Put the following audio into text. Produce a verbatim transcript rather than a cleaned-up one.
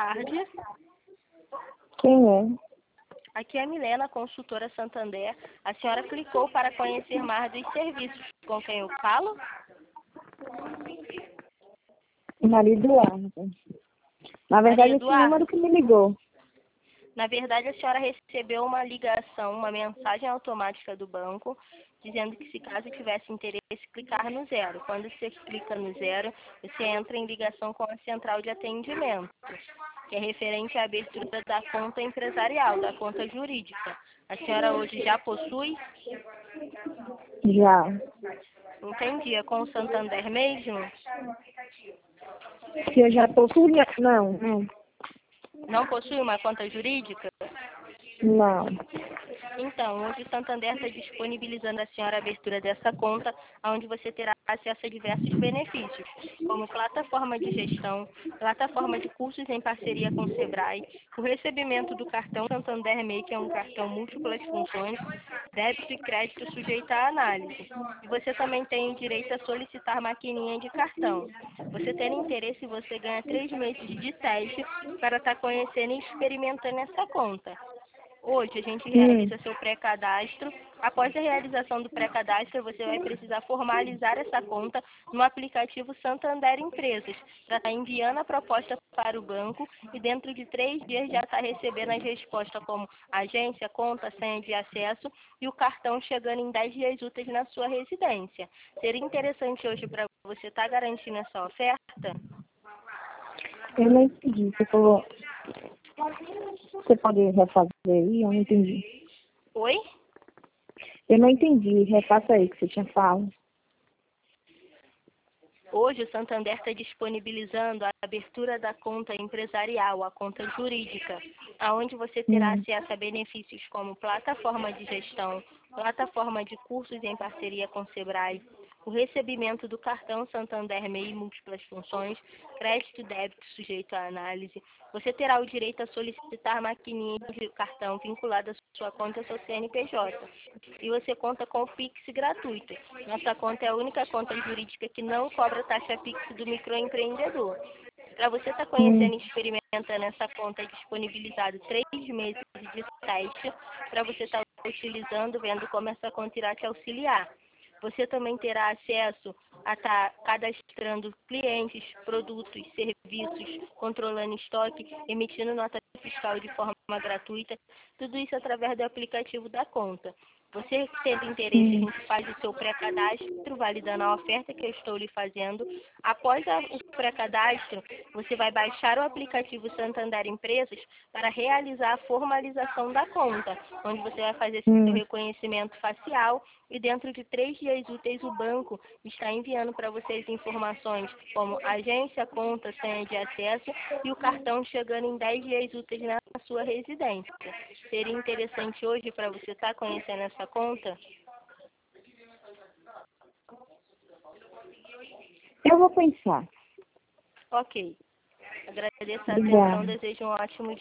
tarde. Quem é? Aqui é a Milena, consultora Santander. A senhora clicou para conhecer mais dos serviços. Com quem eu falo? Maria Eduarda. Na verdade, Maria esse número Eduarda. que me ligou. Na verdade, a senhora recebeu uma ligação, uma mensagem automática do banco, dizendo que se caso tivesse interesse, clicar no zero. Quando você clica no zero, você entra em ligação com a central de atendimento, que é referente à abertura da conta empresarial, da conta jurídica. A senhora hoje já possui? Já. Entendi. É com o Santander mesmo? Se eu já possuo, não, não. Não possui uma conta jurídica? Não. Então, hoje o Santander está disponibilizando a senhora a abertura dessa conta, onde você terá acesso a diversos benefícios, como plataforma de gestão, plataforma de cursos em parceria com o Sebrae, o recebimento do cartão Santander Mei, que é um cartão múltiplas funções, débito e crédito sujeito à análise. E você também tem o direito a solicitar maquininha de cartão. Você tendo interesse, você ganha três meses de teste para estar conhecendo e experimentando essa conta. Hoje a gente realiza Hum. seu pré-cadastro. Após a realização do pré-cadastro, você vai precisar formalizar essa conta no aplicativo Santander Empresas, para estar enviando a proposta para o banco e dentro de três dias já estar recebendo as respostas como agência, conta, senha de acesso e o cartão chegando em dez dias úteis na sua residência. Seria interessante hoje para você estar garantindo essa oferta? Eu não entendi. Você falou... Você pode refazer aí? Eu não entendi. Oi? Eu não entendi. Repassa aí que você tinha falado. Hoje, o Santander está disponibilizando a abertura da conta empresarial, a conta jurídica, aonde você terá Hum. acesso a benefícios como plataforma de gestão, plataforma de cursos em parceria com o Sebrae, o recebimento do cartão Santander Mei múltiplas funções, crédito e débito sujeito à análise. Você terá o direito a solicitar maquininha de cartão vinculada à sua conta e ao seu C N P J. E você conta com o Pix gratuito. Nossa conta é a única conta jurídica que não cobra taxa Pix do microempreendedor. Para você estar conhecendo Hum. e experimentando essa conta, é disponibilizado três meses de teste para você estar utilizando, vendo como essa conta irá te auxiliar. Você também terá acesso a estar cadastrando clientes, produtos, serviços, controlando estoque, emitindo nota fiscal de forma gratuita, tudo isso através do aplicativo da conta. Você tendo interesse, a Hum. gente faz o seu pré-cadastro, validando a oferta que eu estou lhe fazendo. Após a, o pré-cadastro, você vai baixar o aplicativo Santander Empresas para realizar a formalização da conta, onde você vai fazer seu Hum. reconhecimento facial e dentro de três dias úteis o banco está enviando para vocês informações como agência, conta, senha de acesso e o cartão chegando em dez dias úteis na sua residência. Seria interessante hoje para você estar conhecendo essa conta? Eu vou pensar. Ok. Agradeço a atenção, Obrigada. desejo um ótimo dia.